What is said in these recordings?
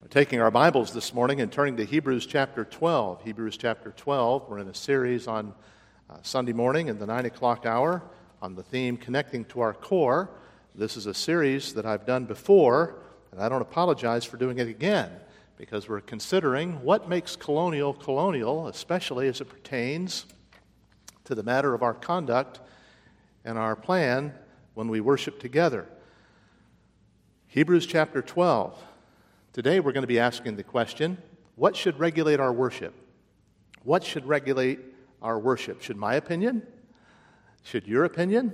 Taking our Bibles this morning and turning to Hebrews chapter 12. Hebrews chapter 12, we're in a series on Sunday morning in the 9 o'clock hour on the theme Connecting to Our Core. This is a series that I've done before, and I don't apologize for doing it again, because we're considering what makes colonial, especially as it pertains to the matter of our conduct and our plan when we worship together. Hebrews chapter 12. Today we're going to be asking the question, what should regulate our worship? What should regulate our worship? Should my opinion? Should your opinion?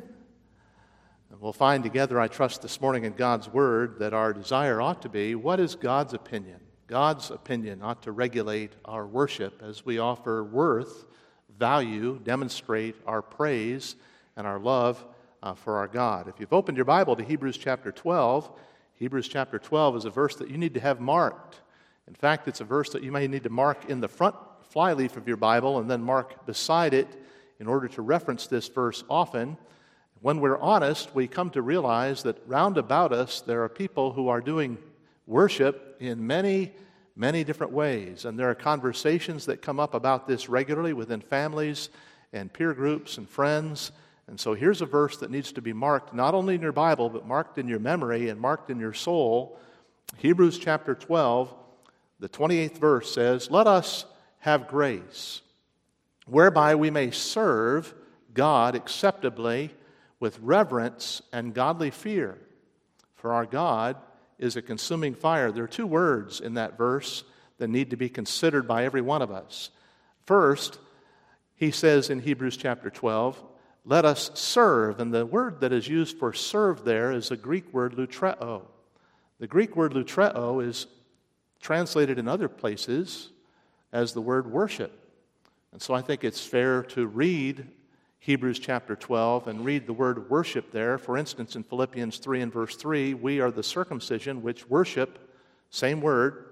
And we'll find together, I trust this morning in God's Word, that our desire ought to be, what is God's opinion? God's opinion ought to regulate our worship as we offer worth, value, demonstrate our praise and our love for our God. If you've opened your Bible to Hebrews chapter 12, Hebrews chapter 12 is a verse that you need to have marked. In fact, it's a verse that you may need to mark in the front flyleaf of your Bible and then mark beside it in order to reference this verse often. When we're honest, we come to realize that round about us there are people who are doing worship in many, many different ways. And there are conversations that come up about this regularly within families and peer groups and friends. And so here's a verse that needs to be marked not only in your Bible, but marked in your memory and marked in your soul. Hebrews chapter 12, the 28th verse says, "Let us have grace, whereby we may serve God acceptably with reverence and godly fear. For our God is a consuming fire." There are two words in that verse that need to be considered by every one of us. First, he says in Hebrews chapter 12, let us serve, and the word that is used for serve there is the Greek word lutreo. The Greek word lutreo is translated in other places as the word worship. And so I think it's fair to read Hebrews chapter 12 and read the word worship there. For instance, in Philippians 3 and verse 3, we are the circumcision which worship, same word,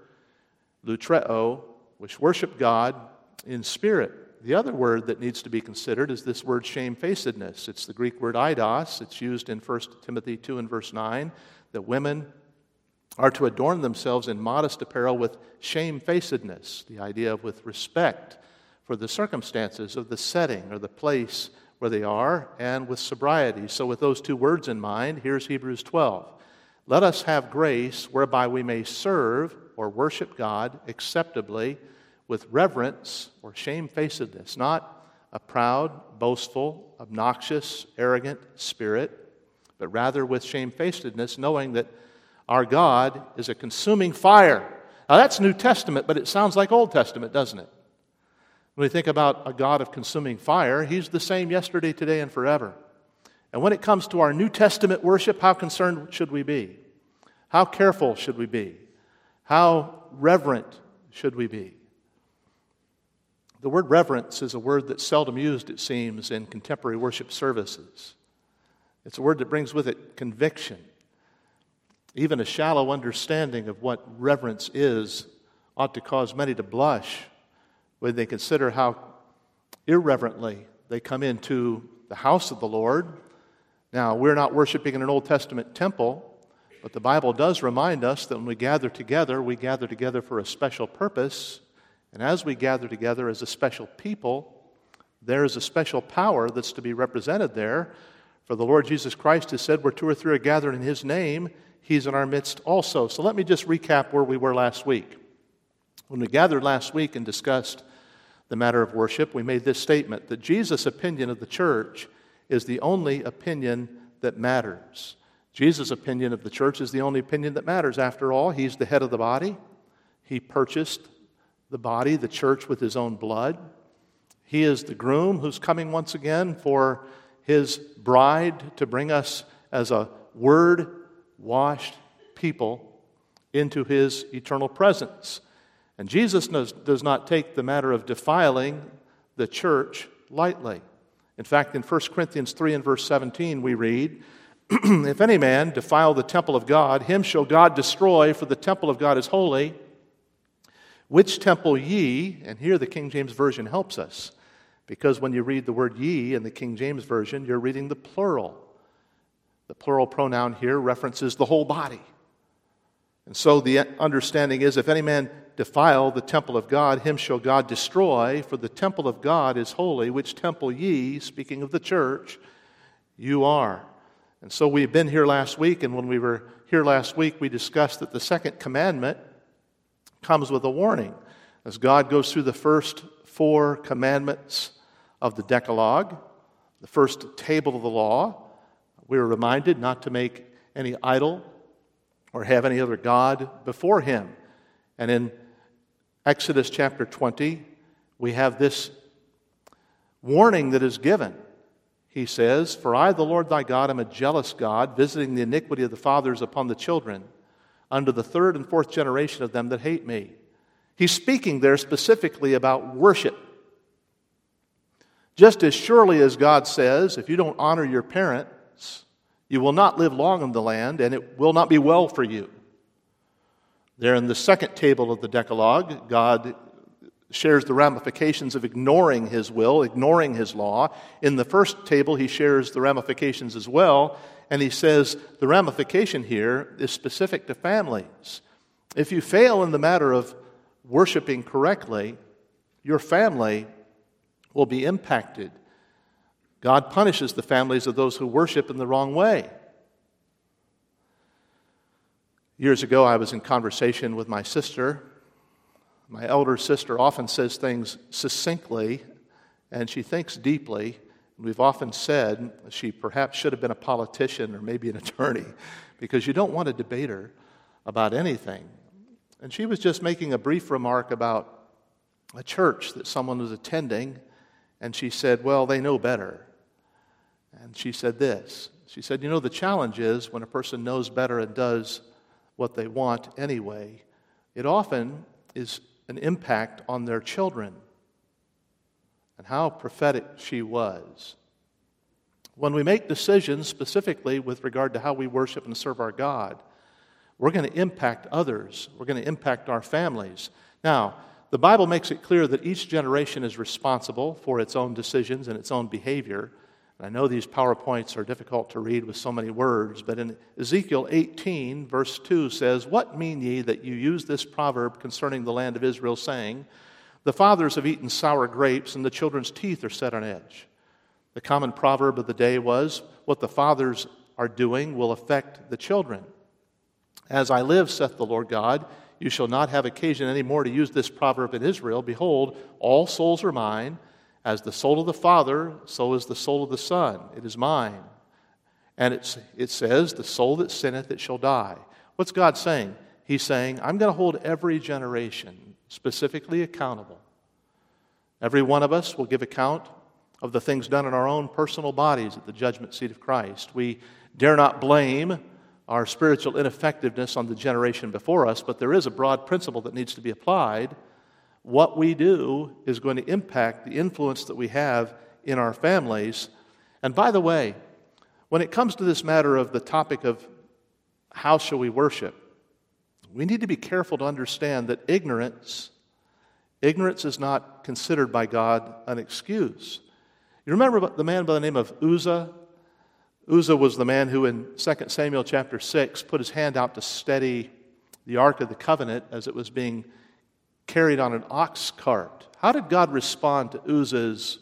lutreo, which worship God in spirit. The other word that needs to be considered is this word shamefacedness. It's the Greek word eidos. It's used in 1 Timothy 2 and verse 9, that women are to adorn themselves in modest apparel with shamefacedness, the idea of with respect for the circumstances of the setting or the place where they are, and with sobriety. So with those two words in mind, here's Hebrews 12. Let us have grace whereby we may serve or worship God acceptably with reverence or shamefacedness, not a proud, boastful, obnoxious, arrogant spirit, but rather with shamefacedness, knowing that our God is a consuming fire. Now that's New Testament, but it sounds like Old Testament, doesn't it? When we think about a God of consuming fire, He's the same yesterday, today, and forever. And when it comes to our New Testament worship, how concerned should we be? How careful should we be? How reverent should we be? The word reverence is a word that's seldom used, it seems, in contemporary worship services. It's a word that brings with it conviction. Even a shallow understanding of what reverence is ought to cause many to blush when they consider how irreverently they come into the house of the Lord. Now, we're not worshiping in an Old Testament temple, but the Bible does remind us that when we gather together for a special purpose. And as we gather together as a special people, there is a special power that's to be represented there. For the Lord Jesus Christ has said, where two or three are gathered in His name, He's in our midst also. So let me just recap where we were last week. When we gathered last week and discussed the matter of worship, we made this statement, that Jesus' opinion of the church is the only opinion that matters. Jesus' opinion of the church is the only opinion that matters. After all, He's the head of the body. He purchased the body, the church, with His own blood. He is the groom who's coming once again for His bride to bring us as a word-washed people into His eternal presence. And Jesus does not take the matter of defiling the church lightly. In fact, in 1 Corinthians 3 and verse 17 we read, "If any man defile the temple of God, him shall God destroy, for the temple of God is holy, which temple ye," and here the King James Version helps us, because when you read the word ye in the King James Version, you're reading the plural. The plural pronoun here references the whole body. And so the understanding is, if any man defile the temple of God, him shall God destroy, for the temple of God is holy, which temple ye, speaking of the church, you are. And so we've been here last week, and when we were here last week, we discussed that the second commandment comes with a warning. As God goes through the first 4 commandments of the Decalogue, the first table of the law, we were reminded not to make any idol or have any other god before him. And in Exodus chapter 20, we have this warning that is given. He says, "For I, the Lord thy God, am a jealous God, visiting the iniquity of the fathers upon the children, unto the 3rd and 4th generation of them that hate me." He's speaking there specifically about worship. Just as surely as God says, if you don't honor your parents, you will not live long in the land, and it will not be well for you. There in the second table of the Decalogue, God shares the ramifications of ignoring his will, ignoring his law. In the first table, he shares the ramifications as well, and he says the ramification here is specific to families. If you fail in the matter of worshiping correctly, your family will be impacted. God punishes the families of those who worship in the wrong way. Years ago, I was in conversation with my sister. My elder sister often says things succinctly, and she thinks deeply. We've often said she perhaps should have been a politician or maybe an attorney, because you don't want to debate her about anything. And she was just making a brief remark about a church that someone was attending, and she said, "Well, they know better." And she said this. She said, "You know, the challenge is when a person knows better and does what they want anyway, it often is an impact on their children." And how prophetic she was. When we make decisions specifically with regard to how we worship and serve our God, we're going to impact others. We're going to impact our families. Now, the Bible makes it clear that each generation is responsible for its own decisions and its own behavior. And I know these PowerPoints are difficult to read with so many words, but in Ezekiel 18, verse 2 says, "What mean ye that you use this proverb concerning the land of Israel, saying, the fathers have eaten sour grapes, and the children's teeth are set on edge?" The common proverb of the day was, what the fathers are doing will affect the children. "As I live, saith the Lord God, you shall not have occasion any more to use this proverb in Israel. Behold, all souls are mine. As the soul of the Father, so is the soul of the Son. It is mine." And it says, "The soul that sinneth, it shall die." What's God saying? He's saying, I'm going to hold every generation specifically accountable. Every one of us will give account of the things done in our own personal bodies at the judgment seat of Christ. We dare not blame our spiritual ineffectiveness on the generation before us, but there is a broad principle that needs to be applied. What we do is going to impact the influence that we have in our families. And by the way, when it comes to this matter of the topic of how shall we worship, we need to be careful to understand that ignorance is not considered by God an excuse. You remember the man by the name of Uzzah? Uzzah was the man who in 2 Samuel chapter 6 put his hand out to steady the Ark of the Covenant as it was being carried on an ox cart. How did God respond to Uzzah's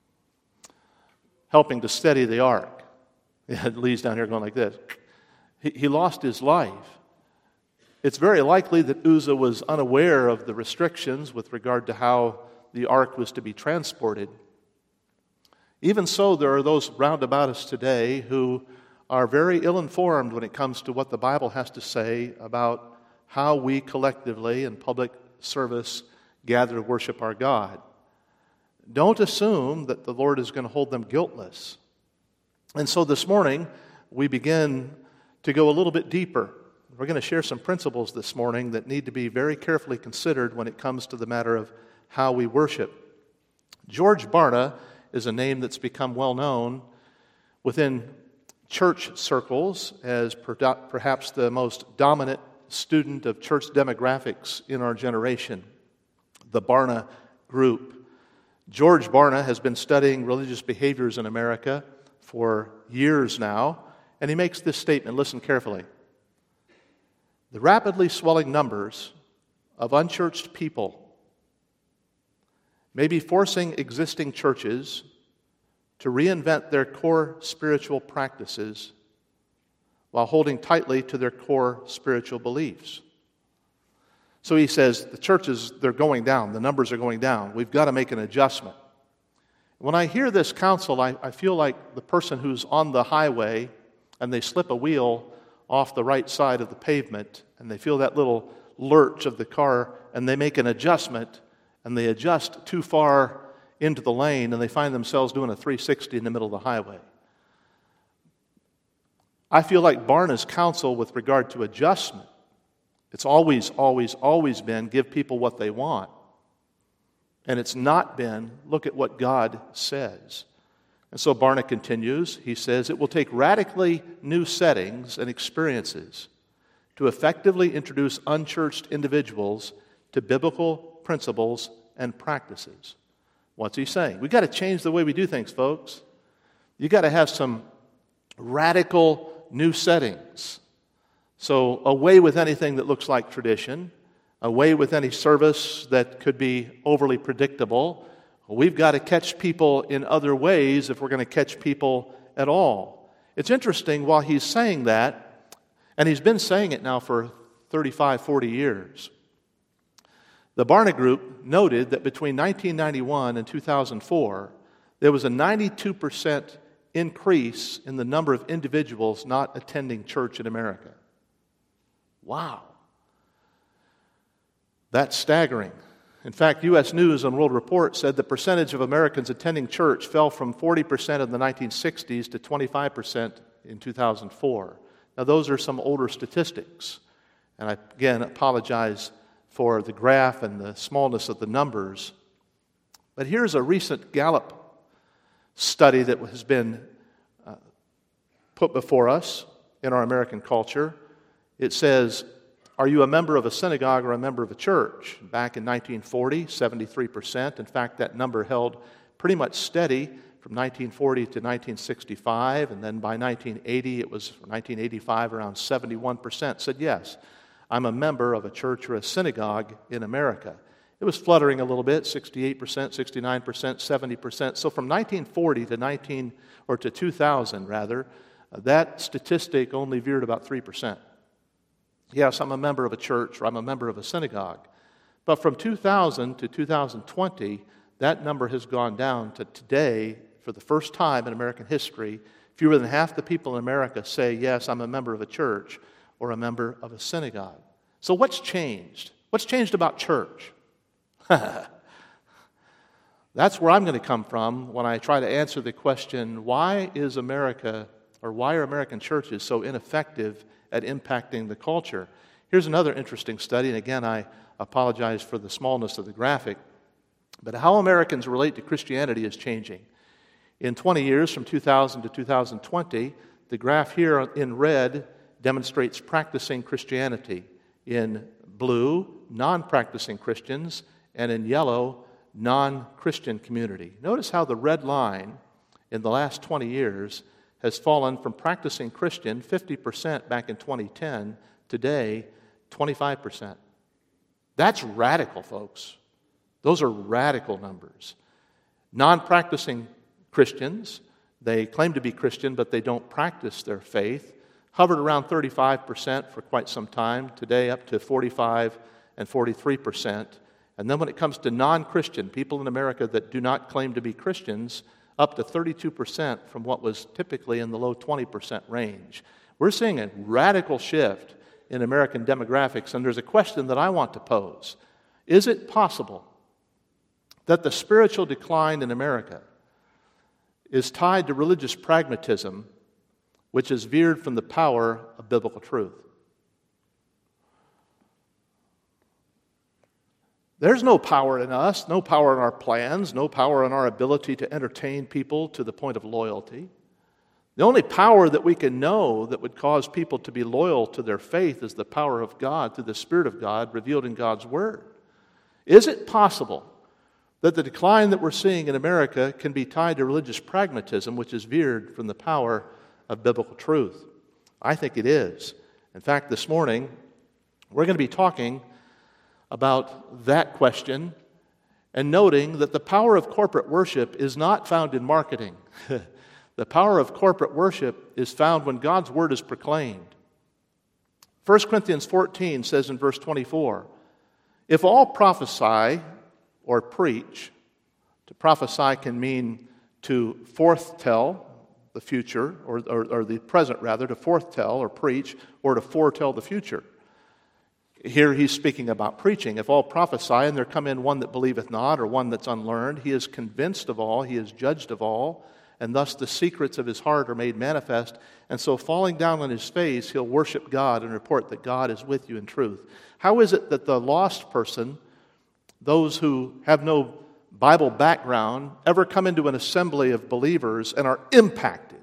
helping to steady the ark? Lee's down here going like this. He lost his life. It's very likely that Uzzah was unaware of the restrictions with regard to how the ark was to be transported. Even so, there are those round about us today who are very ill-informed when it comes to what the Bible has to say about how we collectively in public service gather to worship our God. Don't assume that the Lord is going to hold them guiltless. And so this morning, we begin to go a little bit deeper. We're going to share some principles this morning that need to be very carefully considered when it comes to the matter of how we worship. George Barna is a name that's become well known within church circles as perhaps the most dominant student of church demographics in our generation, the Barna Group. George Barna has been studying religious behaviors in America for years now, and he makes this statement. Listen carefully. The rapidly swelling numbers of unchurched people may be forcing existing churches to reinvent their core spiritual practices while holding tightly to their core spiritual beliefs. So he says, the churches, they're going down. The numbers are going down. We've got to make an adjustment. When I hear this counsel, I feel like the person who's on the highway and they slip a wheel off the right side of the pavement and they feel that little lurch of the car and they make an adjustment and they adjust too far into the lane and they find themselves doing a 360 in the middle of the highway. I feel like Barna's counsel with regard to adjustment, it's always been give people what they want. And it's not been look at what God says. And so Barna continues, he says, it will take radically new settings and experiences to effectively introduce unchurched individuals to biblical principles and practices. What's he saying? We've got to change the way we do things, folks. You've got to have some radical new settings. So away with anything that looks like tradition, away with any service that could be overly predictable. We've got to catch people in other ways if we're going to catch people at all. It's interesting, while he's saying that, and he's been saying it now for 35, 40 years, the Barna Group noted that between 1991 and 2004, there was a 92% increase in the number of individuals not attending church in America. Wow. That's staggering. In fact, U.S. News and World Report said the percentage of Americans attending church fell from 40% in the 1960s to 25% in 2004. Now, those are some older statistics. And I, again, apologize for the graph and the smallness of the numbers. But here's a recent Gallup study that has been put before us in our American culture. It says, are you a member of a synagogue or a member of a church? Back in 1940, 73%. In fact, that number held pretty much steady from 1940 to 1965. And then by 1980, it was 1985, around 71% said, yes, I'm a member of a church or a synagogue in America. It was fluttering a little bit, 68%, 69%, 70%. So from 1940 to 2000, that statistic only veered about 3%. Yes, I'm a member of a church or I'm a member of a synagogue. But from 2000 to 2020, that number has gone down to today, for the first time in American history, fewer than half the people in America say, yes, I'm a member of a church or a member of a synagogue. So what's changed? What's changed about church? That's where I'm going to come from when I try to answer the question, why are American churches so ineffective at impacting the culture? Here's another interesting study, and again, I apologize for the smallness of the graphic, but how Americans relate to Christianity is changing. In 20 years, from 2000 to 2020, the graph here in red demonstrates practicing Christianity. In blue, non-practicing Christians, and in yellow, non-Christian community. Notice how the red line in the last 20 years has fallen from practicing Christian, 50% back in 2010, today, 25%. That's radical, folks. Those are radical numbers. Non-practicing Christians, they claim to be Christian, but they don't practice their faith, hovered around 35% for quite some time, today up to 45 and 43%. And then when it comes to non-Christian, people in America that do not claim to be Christians, up to 32% from what was typically in the low 20% range. We're seeing a radical shift in American demographics, and there's a question that I want to pose. Is it possible that the spiritual decline in America is tied to religious pragmatism, which has veered from the power of biblical truth? There's no power in us, no power in our plans, no power in our ability to entertain people to the point of loyalty. The only power that we can know that would cause people to be loyal to their faith is the power of God through the Spirit of God revealed in God's Word. Is it possible that the decline that we're seeing in America can be tied to religious pragmatism, which has veered from the power of biblical truth? I think it is. In fact, this morning, We're going to be talking about that question and noting that the power of corporate worship is not found in marketing. The power of corporate worship is found when God's word is proclaimed. 1 Corinthians 14 says in verse 24, if all prophesy or preach, to prophesy can mean to foretell the future, or the present rather, to foretell or preach, or to foretell the future. Here he's speaking about preaching. If all prophesy, and there come in one that believeth not, or one that's unlearned, he is convinced of all, he is judged of all, and thus the secrets of his heart are made manifest. And so falling down on his face, he'll worship God and report that God is with you in truth. How is it that the lost person, those who have no Bible background, ever come into an assembly of believers and are impacted?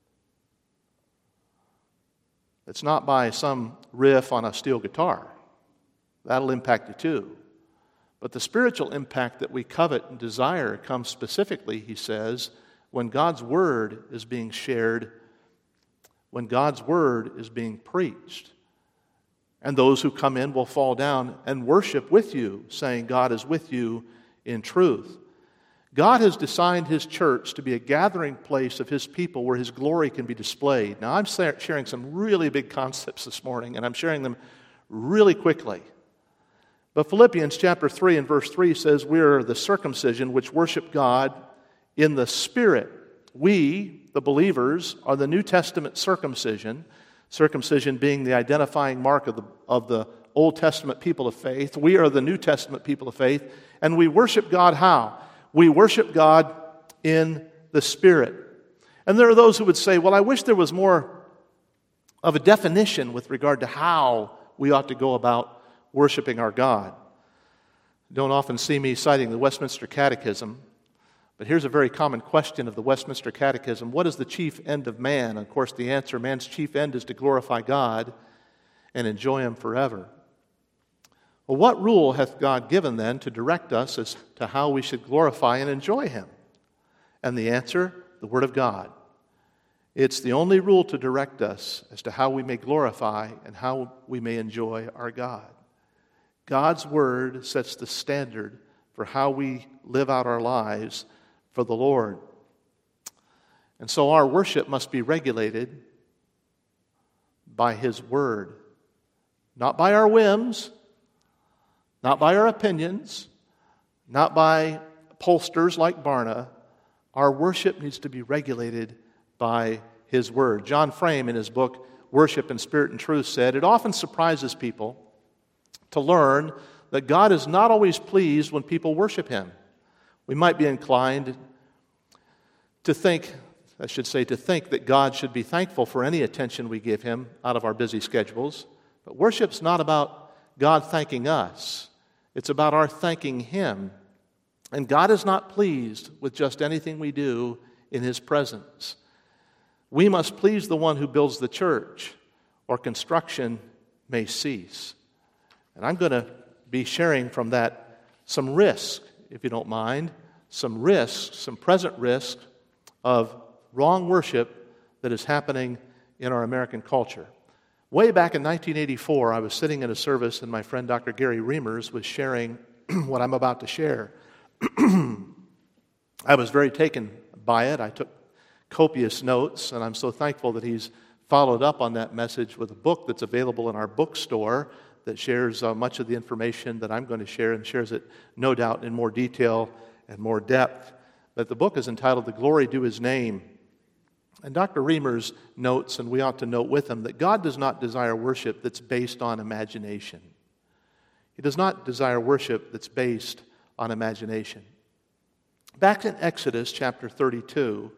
It's not by some riff on a steel guitar. That'll impact you too. But the spiritual impact that we covet and desire comes specifically, he says, when God's word is being shared, when God's word is being preached. And those who come in will fall down and worship with you, saying God is with you in truth. God has designed His church to be a gathering place of His people where His glory can be displayed. Now, I'm sharing some really big concepts this morning, and I'm sharing them really quickly. But Philippians chapter 3 and verse 3 says, we are the circumcision which worship God in the Spirit. We, the believers, are the New Testament circumcision, circumcision being the identifying mark of the Old Testament people of faith. We are the New Testament people of faith, and we worship God how? We worship God in the Spirit. And there are those who would say, well, I wish there was more of a definition with regard to how we ought to go about worshiping our God. You don't often see me citing the Westminster Catechism, but here's a very common question of the Westminster Catechism. What is the chief end of man? Of course, the answer, man's chief end is to glorify God and enjoy Him forever. Well, what rule hath God given then to direct us as to how we should glorify and enjoy Him? And the answer, the Word of God. It's the only rule to direct us as to how we may glorify and how we may enjoy our God. God's Word sets the standard for how we live out our lives for the Lord. And so our worship must be regulated by His Word. Not by our whims, not by our opinions, not by pollsters like Barna. Our worship needs to be regulated by His Word. John Frame, in his book, Worship in Spirit and Truth, said, it often surprises people to learn that God is not always pleased when people worship Him. We might be inclined to think that God should be thankful for any attention we give Him out of our busy schedules. But worship's not about God thanking us. It's about our thanking Him. And God is not pleased with just anything we do in His presence. We must please the one who builds the church, or construction may cease. And I'm going to be sharing from that some risk, if you don't mind, some risks, some present risks of wrong worship that is happening in our American culture. Way back in 1984, I was sitting in a service and my friend Dr. Gary Reimers was sharing what I'm about to share. I was very taken by it. I took copious notes, and I'm so thankful that he's followed up on that message with a book that's available in our bookstore that shares much of the information that I'm going to share, and shares it, no doubt, in more detail and more depth. But the book is entitled The Glory Due His Name. And Dr. Reimers notes, and we ought to note with him, that God does not desire worship that's based on imagination. He does not desire worship that's based on imagination. Back in Exodus chapter 32,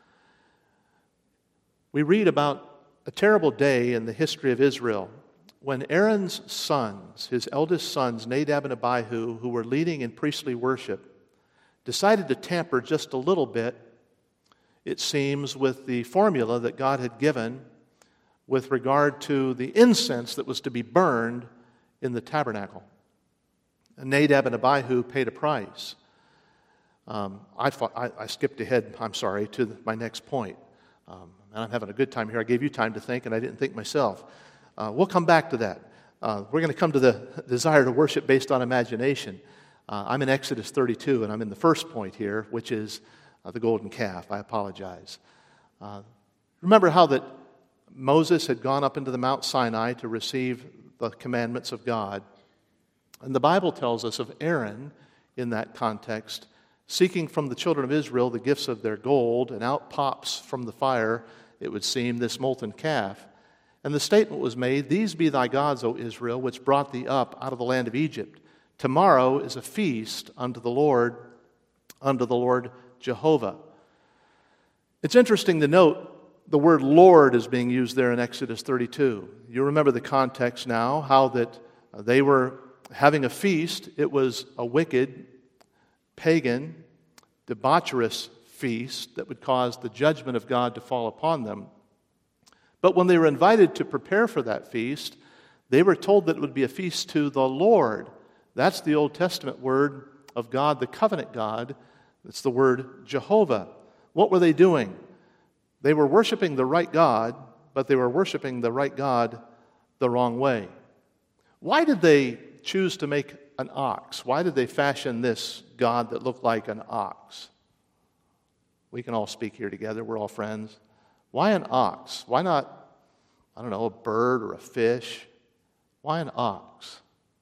we read about a terrible day in the history of Israel when Aaron's sons, his eldest sons, Nadab and Abihu, who were leading in priestly worship, decided to tamper just a little bit, it seems, with the formula that God had given with regard to the incense that was to be burned in the tabernacle. And Nadab and Abihu paid a price. I skipped ahead, to my next point. And I'm having a good time here. I gave you time to think, and I didn't think myself. We'll come back to that. we're going to come to the desire to worship based on imagination. I'm in Exodus 32, and I'm in the first point here, which is the golden calf. I apologize. Remember how that Moses had gone up into the Mount Sinai to receive the commandments of God. And the Bible tells us of Aaron, in that context, seeking from the children of Israel the gifts of their gold, and out pops from the fire, it would seem, this molten calf. And the statement was made, "These be thy gods, O Israel, which brought thee up out of the land of Egypt. Tomorrow is a feast unto the Lord Jehovah." It's interesting to note the word Lord is being used there in Exodus 32. You remember the context now, how that they were having a feast. It was a wicked, pagan, debaucherous feast that would cause the judgment of God to fall upon them. But when they were invited to prepare for that feast, they were told that it would be a feast to the Lord. That's the Old Testament word of God, the covenant God. It's the word Jehovah. What were they doing? They were worshiping the right God, but they were worshiping the right God the wrong way. Why did they choose to make an ox? Why did they fashion this God that looked like an ox? We can all speak here together. We're all friends. Why an ox? Why not, a bird or a fish? Why an ox?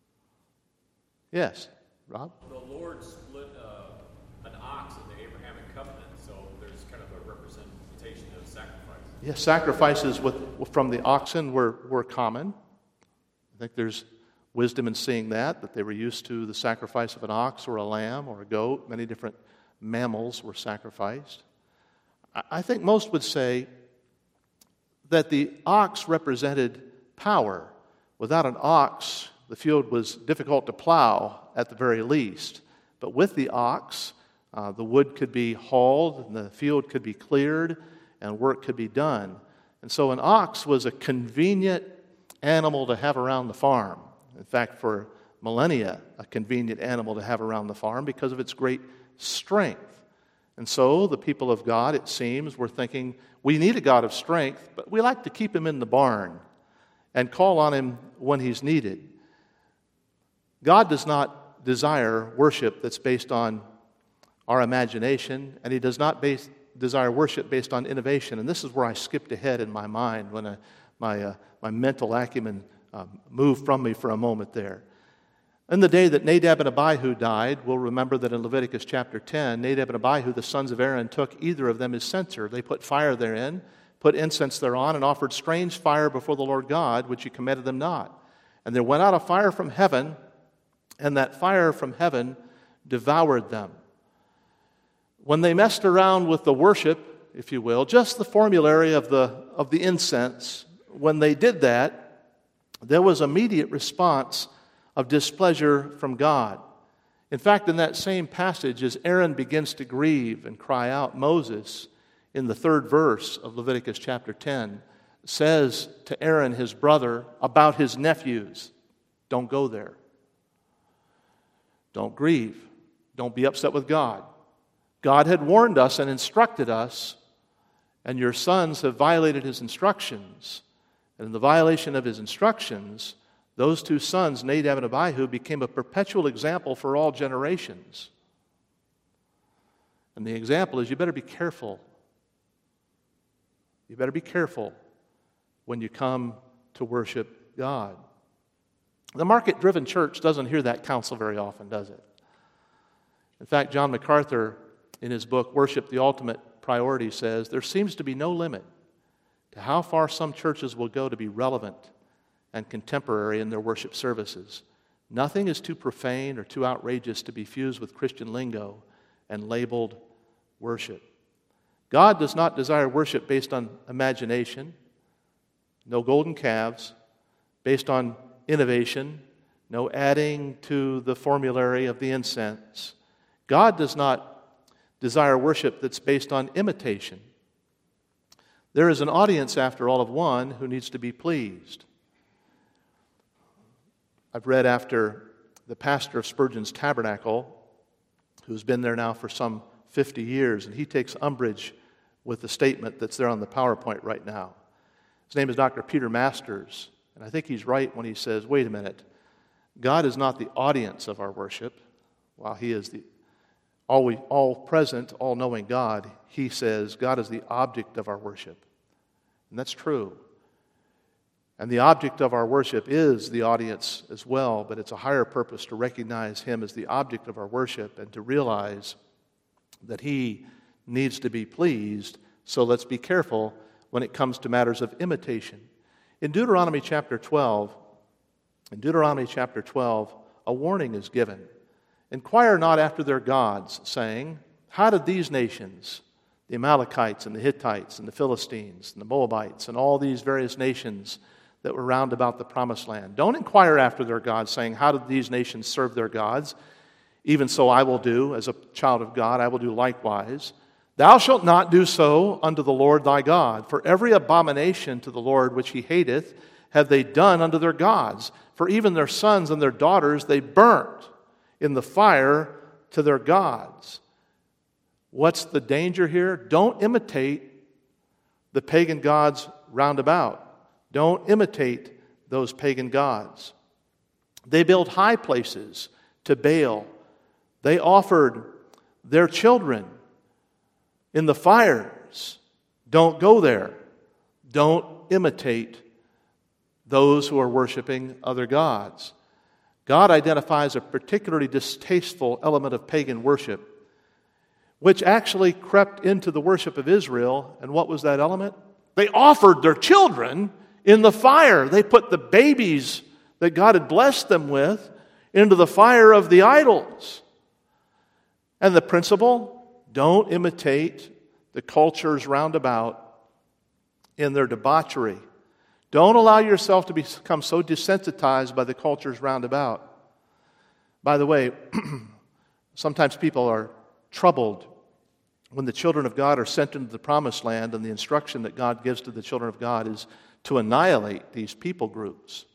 Yes, Rob? The Lord split an ox in the Abrahamic covenant, so there's kind of a representation of sacrifice. Yes, sacrifices from the oxen were common. I think there's wisdom in seeing that they were used to the sacrifice of an ox or a lamb or a goat. Many different mammals were sacrificed. I think most would say that the ox represented power. Without an ox, the field was difficult to plow at the very least. But with the ox, the wood could be hauled, and the field could be cleared, and work could be done. And so an ox was a convenient animal to have around the farm. In fact, for millennia, a convenient animal to have around the farm because of its great strength. And so the people of God, it seems, were thinking, we need a God of strength, but we like to keep him in the barn and call on him when he's needed. God does not desire worship that's based on our imagination, and he does not desire worship based on innovation. And this is where I skipped ahead in my mind when my mental acumen moved from me for a moment there. In the day that Nadab and Abihu died, we'll remember that in Leviticus chapter 10, Nadab and Abihu, the sons of Aaron, took either of them his censer. They put fire therein, put incense thereon, and offered strange fire before the Lord God, which he commanded them not. And there went out a fire from heaven, and that fire from heaven devoured them. When they messed around with the worship, if you will, just the formulary of the incense, when they did that, there was immediate response of displeasure from God. In fact, in that same passage, as Aaron begins to grieve and cry out, Moses, in the 3rd verse of Leviticus chapter 10, says to Aaron, his brother, about his nephews, don't go there. Don't grieve. Don't be upset with God. God had warned us and instructed us, and your sons have violated his instructions. And in the violation of his instructions, those two sons, Nadab and Abihu, became a perpetual example for all generations. And the example is you better be careful. You better be careful when you come to worship God. The market-driven church doesn't hear that counsel very often, does it? In fact, John MacArthur, in his book, Worship, the Ultimate Priority, says, there seems to be no limit to how far some churches will go to be relevant and contemporary in their worship services. Nothing is too profane or too outrageous to be fused with Christian lingo and labeled worship. God does not desire worship based on imagination, no golden calves, based on innovation, no adding to the formulary of the incense. God does not desire worship that's based on imitation. There is an audience, after all, of one who needs to be pleased. I've read after the pastor of Spurgeon's Tabernacle, who's been there now for some 50 years, and he takes umbrage with the statement that's there on the PowerPoint right now. His name is Dr. Peter Masters, And I think he's right when he says, wait a minute, God is not the audience of our worship. While he is the all-present, all-knowing God, he says God is the object of our worship. And that's true. And the object of our worship is the audience as well, but it's a higher purpose to recognize him as the object of our worship and to realize that he needs to be pleased. So let's be careful when it comes to matters of imitation. In Deuteronomy chapter 12, a warning is given. Inquire not after their gods, saying, how did these nations, the Amalekites and the Hittites and the Philistines and the Moabites and all these various nations that were round about the promised land. Don't inquire after their gods, saying, how did these nations serve their gods? Even so I will do, as a child of God, I will do likewise. Thou shalt not do so unto the Lord thy God, for every abomination to the Lord which he hateth have they done unto their gods. For even their sons and their daughters they burnt in the fire to their gods. What's the danger here? Don't imitate the pagan gods round about. Don't imitate those pagan gods. They built high places to Baal. They offered their children in the fires. Don't go there. Don't imitate those who are worshiping other gods. God identifies a particularly distasteful element of pagan worship, which actually crept into the worship of Israel. And what was that element? They offered their children in the fire. They put the babies that God had blessed them with into the fire of the idols. And the principle, don't imitate the cultures round about in their debauchery. Don't allow yourself to become so desensitized by the cultures round about. By the way, sometimes people are troubled when the children of God are sent into the promised land, and the instruction that God gives to the children of God is to annihilate these people groups.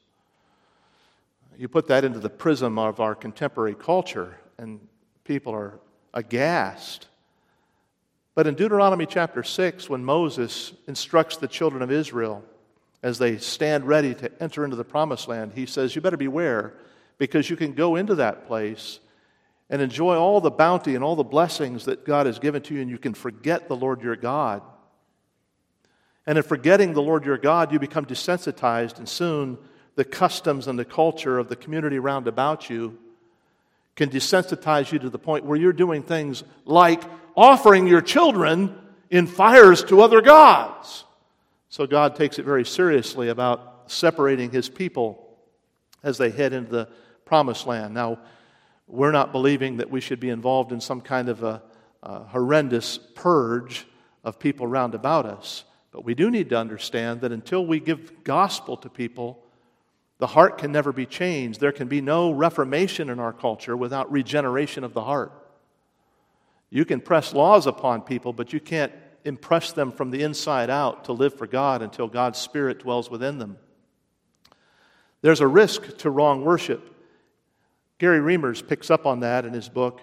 You put that into the prism of our contemporary culture, and people are aghast. But in Deuteronomy chapter 6, when Moses instructs the children of Israel as they stand ready to enter into the promised land, he says, you better beware, because you can go into that place and enjoy all the bounty and all the blessings that God has given to you, and you can forget the Lord your God. And in forgetting the Lord your God, you become desensitized, and soon the customs and the culture of the community round about you can desensitize you to the point where you're doing things like offering your children in fires to other gods. So God takes it very seriously about separating his people as they head into the promised land. Now, we're not believing that we should be involved in some kind of a horrendous purge of people round about us. But we do need to understand that until we give gospel to people, the heart can never be changed. There can be no reformation in our culture without regeneration of the heart. You can press laws upon people, but you can't impress them from the inside out to live for God until God's Spirit dwells within them. There's a risk to wrong worship. Gary Reimers picks up on that in his book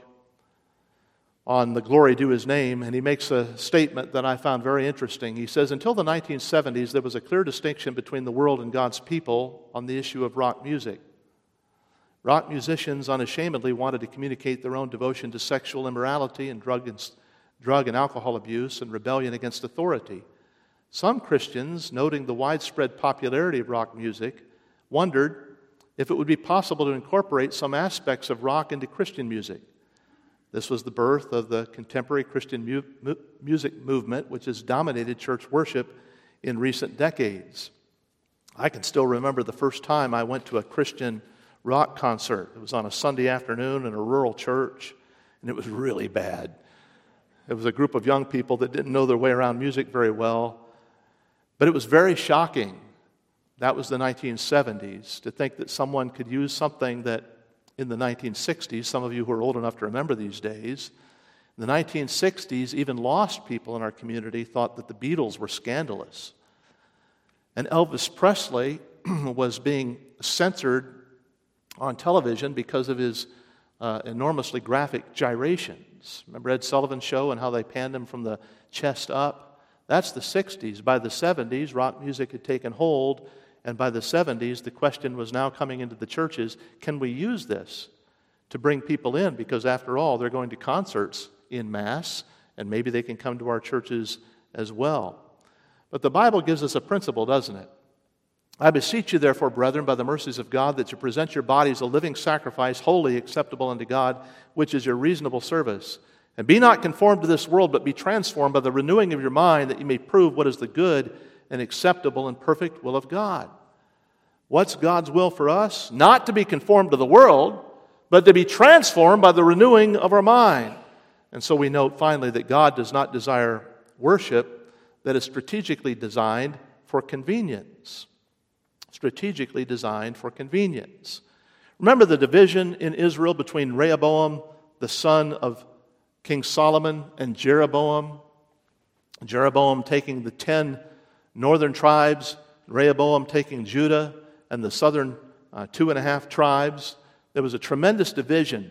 on the glory due his name, and he makes a statement that I found very interesting. He says, until the 1970s, there was a clear distinction between the world and God's people on the issue of rock music. Rock musicians unashamedly wanted to communicate their own devotion to sexual immorality and drug and alcohol abuse and rebellion against authority. Some Christians, noting the widespread popularity of rock music, wondered if it would be possible to incorporate some aspects of rock into Christian music. This was the birth of the contemporary Christian music movement, which has dominated church worship in recent decades. I can still remember the first time I went to a Christian rock concert. It was on a Sunday afternoon in a rural church, and it was really bad. It was a group of young people that didn't know their way around music very well, but it was very shocking. That was the 1970s, to think that someone could use something that in the 1960s, some of you who are old enough to remember these days, in the 1960s, even lost people in our community thought that the Beatles were scandalous. And Elvis Presley was being censored on television because of his enormously graphic gyrations. Remember Ed Sullivan's show and how they panned him from the chest up? That's the 60s. By the 70s, rock music had taken hold, And by the 70s, the question was now coming into the churches, can we use this to bring people in? Because after all, they're going to concerts in mass, and maybe they can come to our churches as well. But the Bible gives us a principle, doesn't it? I beseech you, therefore, brethren, by the mercies of God, that you present your bodies a living sacrifice, holy, acceptable unto God, which is your reasonable service. And be not conformed to this world, but be transformed by the renewing of your mind, that you may prove what is the good and acceptable and perfect will of God. What's God's will for us? Not to be conformed to the world, but to be transformed by the renewing of our mind. And so we note finally that God does not desire worship that is strategically designed for convenience. Strategically designed for convenience. Remember the division in Israel between Rehoboam, the son of King Solomon, and Jeroboam. Jeroboam taking the 10 northern tribes, Rehoboam taking Judah and the southern 2.5 tribes. There was a tremendous division.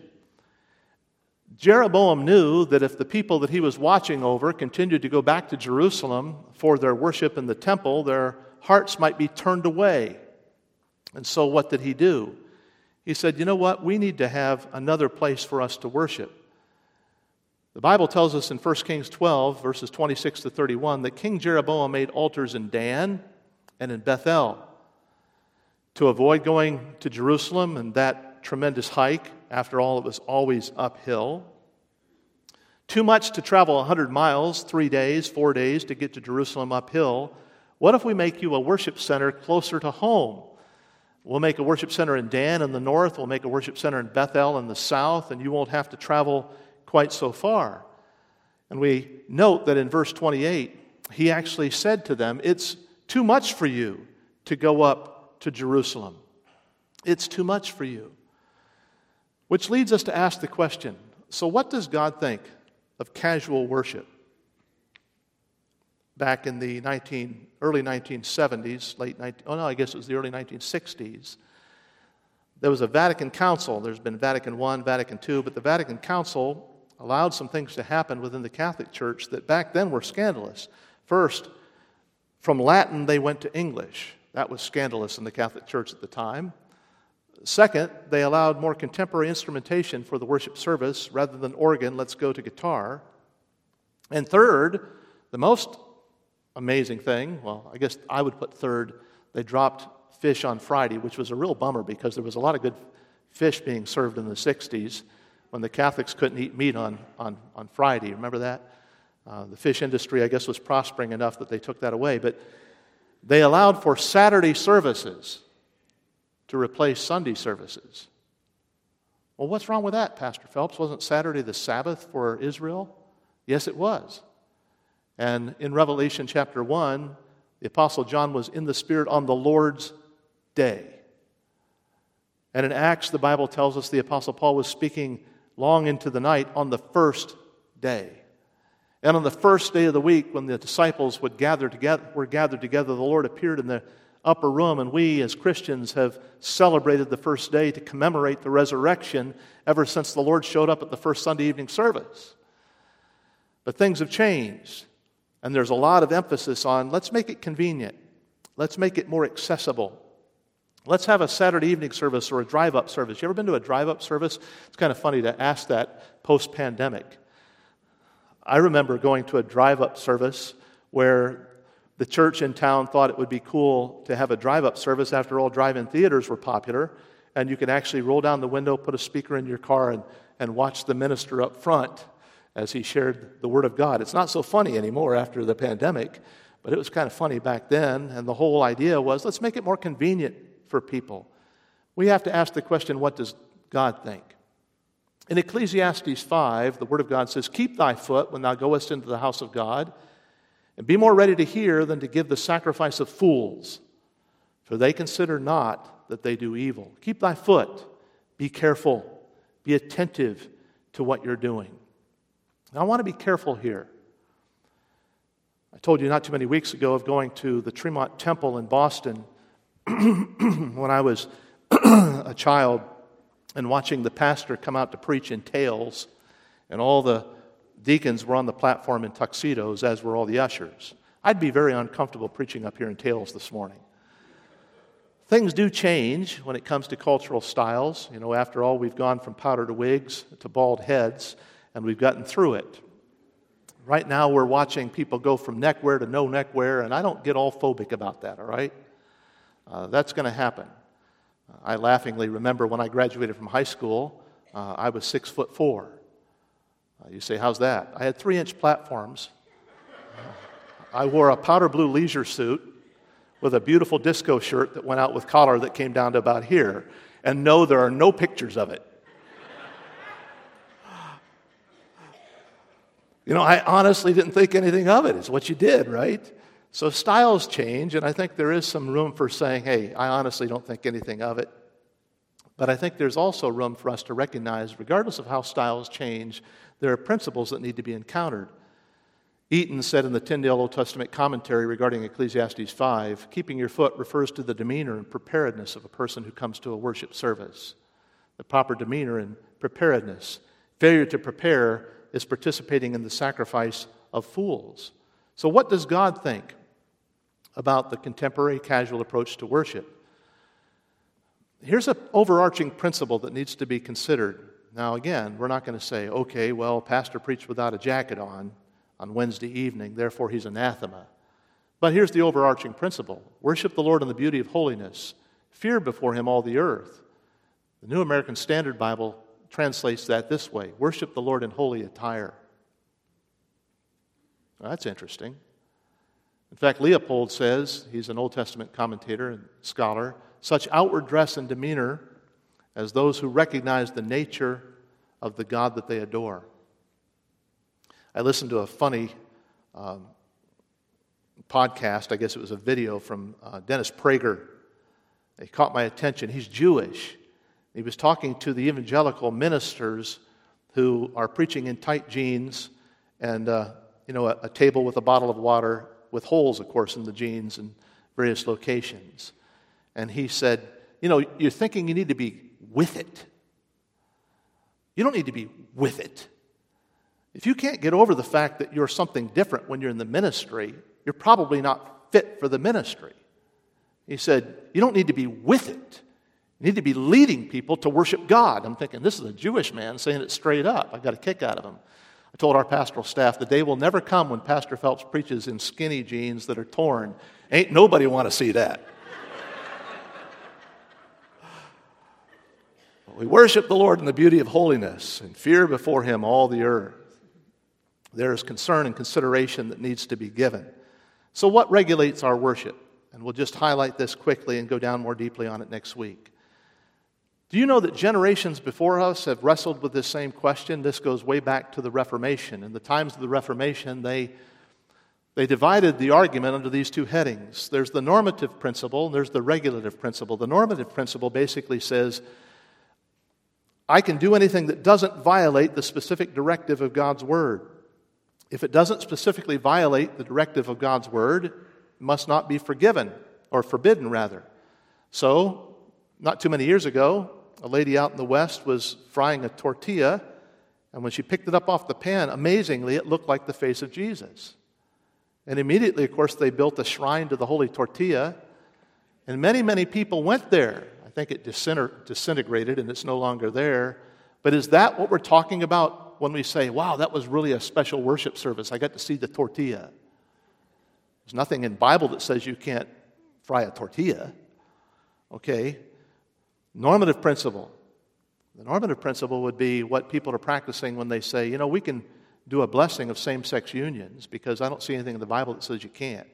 Jeroboam knew that if the people that he was watching over continued to go back to Jerusalem for their worship in the temple, their hearts might be turned away. And so what did he do? He said, you know what? We need to have another place for us to worship. The Bible tells us in 1 Kings 12, verses 26 to 31, that King Jeroboam made altars in Dan and in Bethel. To avoid going to Jerusalem and that tremendous hike, after all, it was always uphill. Too much to travel 100 miles, 3 days, 4 days to get to Jerusalem uphill. What if we make you a worship center closer to home? We'll make a worship center in Dan in the north. We'll make a worship center in Bethel in the south, and you won't have to travel quite so far. And we note that in verse 28, he actually said to them, it's too much for you to go up to Jerusalem. It's too much for you. Which leads us to ask the question, so what does God think of casual worship? Back in the early 1970s, I guess it was the early 1960s, there was a Vatican Council. There's been Vatican I, Vatican II, but the Vatican Council allowed some things to happen within the Catholic Church that back then were scandalous. First, from Latin they went to English. That was scandalous in the Catholic Church at the time. Second, they allowed more contemporary instrumentation for the worship service. Rather than organ, let's go to guitar. And third, the most amazing thing, well, I guess I would put third, they dropped fish on Friday, which was a real bummer because there was a lot of good fish being served in the 60s when the Catholics couldn't eat meat on Friday. Remember that? The fish industry, I guess, was prospering enough that they took that away. But they allowed for Saturday services to replace Sunday services. Well, what's wrong with that, Pastor Phelps? Wasn't Saturday the Sabbath for Israel? Yes, it was. And in Revelation chapter 1, the Apostle John was in the Spirit on the Lord's day. And in Acts, the Bible tells us the Apostle Paul was speaking long into the night on the first day. And on the first day of the week, when the disciples were gathered together, the Lord appeared in the upper room, and we as Christians have celebrated the first day to commemorate the resurrection ever since the Lord showed up at the first Sunday evening service. But things have changed, and there's a lot of emphasis on let's make it convenient. Let's make it more accessible. Let's have a Saturday evening service or a drive-up service. You ever been to a drive-up service? It's kind of funny to ask that post-pandemic. I remember going to a drive-up service where the church in town thought it would be cool to have a drive-up service. After all, drive-in theaters were popular, and you could actually roll down the window, put a speaker in your car, and watch the minister up front as he shared the Word of God. It's not so funny anymore after the pandemic, but it was kind of funny back then, and the whole idea was let's make it more convenient for people. We have to ask the question, what does God think? In Ecclesiastes 5, the Word of God says, keep thy foot when thou goest into the house of God, and be more ready to hear than to give the sacrifice of fools, for they consider not that they do evil. Keep thy foot. Be careful. Be attentive to what you're doing. Now, I want to be careful here. I told you not too many weeks ago of going to the Tremont Temple in Boston when I was a child and watching the pastor come out to preach in tails, and all the deacons were on the platform in tuxedos, as were all the ushers. I'd be very uncomfortable preaching up here in tails this morning. Things do change when it comes to cultural styles. After all, we've gone from powder to wigs to bald heads, and we've gotten through it. Right now, we're watching people go from neckwear to no neckwear, and I don't get all phobic about that, all right? That's going to happen. I laughingly remember when I graduated from high school, I was 6'4". You say, how's that? I had 3-inch platforms. I wore a powder blue leisure suit with a beautiful disco shirt that went out with collar that came down to about here. And no, there are no pictures of it. I honestly didn't think anything of it. It's what you did, right? So styles change, and I think there is some room for saying, hey, I honestly don't think anything of it. But I think there's also room for us to recognize, regardless of how styles change, there are principles that need to be encountered. Eaton said in the Tyndale Old Testament commentary regarding Ecclesiastes 5, keeping your foot refers to the demeanor and preparedness of a person who comes to a worship service. The proper demeanor and preparedness. Failure to prepare is participating in the sacrifice of fools. So what does God think about the contemporary casual approach to worship? Here's an overarching principle that needs to be considered. Now again, we're not going to say, okay, well, pastor preached without a jacket on Wednesday evening, therefore he's anathema. But here's the overarching principle. Worship the Lord in the beauty of holiness. Fear before him all the earth. The New American Standard Bible translates that this way. Worship the Lord in holy attire. Well, that's interesting. In fact, Leopold says, he's an Old Testament commentator and scholar, such outward dress and demeanor as those who recognize the nature of the God that they adore. I listened to a funny podcast. I guess it was a video from Dennis Prager. It caught my attention. He's Jewish. He was talking to the evangelical ministers who are preaching in tight jeans and a table with a bottle of water with holes, of course, in the jeans in various locations. And he said, you're thinking you need to be with it. You don't need to be with it. If you can't get over the fact that you're something different when you're in the ministry, you're probably not fit for the ministry. He said, you don't need to be with it. You need to be leading people to worship God. I'm thinking, this is a Jewish man saying it straight up. I got a kick out of him. I told our pastoral staff, the day will never come when Pastor Phelps preaches in skinny jeans that are torn. Ain't nobody want to see that. We worship the Lord in the beauty of holiness and fear before him all the earth. There is concern and consideration that needs to be given. So what regulates our worship? And we'll just highlight this quickly and go down more deeply on it next week. Do you know that generations before us have wrestled with this same question? This goes way back to the Reformation. In the times of the Reformation, they divided the argument under these two headings. There's the normative principle and there's the regulative principle. The normative principle basically says, I can do anything that doesn't violate the specific directive of God's Word. If it doesn't specifically violate the directive of God's Word, it must not be forgiven, or forbidden rather. So, not too many years ago, a lady out in the West was frying a tortilla, and when she picked it up off the pan, amazingly, it looked like the face of Jesus. And immediately, of course, they built a shrine to the holy tortilla, and many, many people went there. I think it disintegrated, and it's no longer there. But is that what we're talking about when we say, wow, that was really a special worship service? I got to see the tortilla. There's nothing in the Bible that says you can't fry a tortilla. Okay. Normative principle. The normative principle would be what people are practicing when they say, we can do a blessing of same-sex unions because I don't see anything in the Bible that says you can't.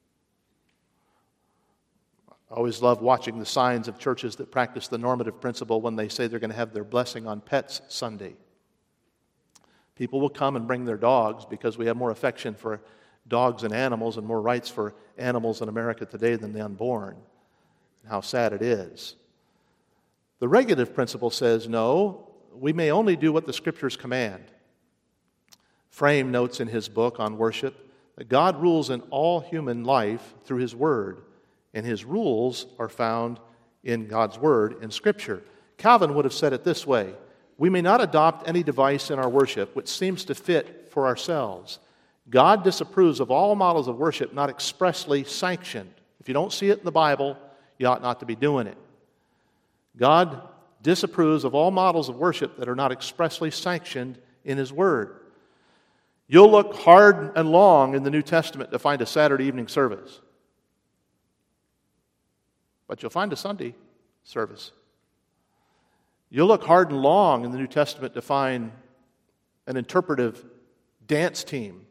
I always love watching the signs of churches that practice the normative principle when they say they're going to have their blessing on Pets Sunday. People will come and bring their dogs because we have more affection for dogs and animals and more rights for animals in America today than the unborn. And how sad it is. The regulative principle says, no, we may only do what the Scriptures command. Frame notes in his book on worship that God rules in all human life through His Word, and His rules are found in God's Word in Scripture. Calvin would have said it this way: we may not adopt any device in our worship which seems to fit for ourselves. God disapproves of all models of worship not expressly sanctioned. If you don't see it in the Bible, you ought not to be doing it. God disapproves of all models of worship that are not expressly sanctioned in His Word. You'll look hard and long in the New Testament to find a Saturday evening service. But you'll find a Sunday service. You'll look hard and long in the New Testament to find an interpretive dance team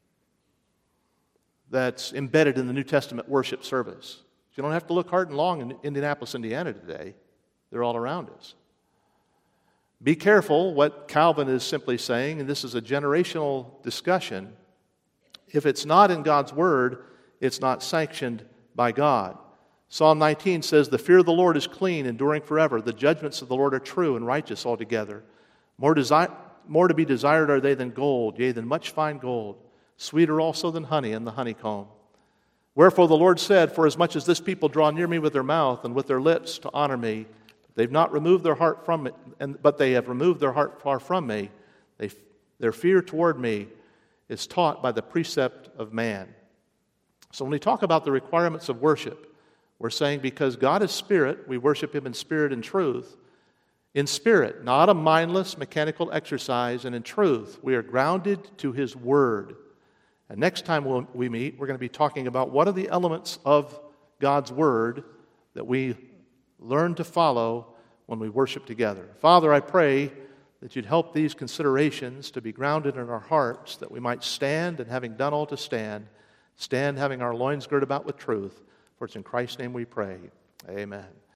that's embedded in the New Testament worship service. You don't have to look hard and long in Indianapolis, Indiana today. They're all around us. Be careful what Calvin is simply saying, and this is a generational discussion. If it's not in God's Word, it's not sanctioned by God. Psalm 19 says, "The fear of the Lord is clean, enduring forever. The judgments of the Lord are true and righteous altogether. More to be desired are they than gold, yea, than much fine gold. Sweeter also than honey and the honeycomb. Wherefore the Lord said, Forasmuch as this people draw near me with their mouth and with their lips to honor me, they've not removed their heart from it, but they have removed their heart far from me. Their fear toward me is taught by the precept of man." So when we talk about the requirements of worship, we're saying because God is Spirit, we worship Him in spirit and truth. In spirit, not a mindless mechanical exercise, and in truth, we are grounded to His Word. And next time we meet, we're going to be talking about what are the elements of God's Word that we learn to follow when we worship together. Father, I pray that You'd help these considerations to be grounded in our hearts, that we might stand, and having done all to stand having our loins girt about with truth. For it's in Christ's name we pray. Amen.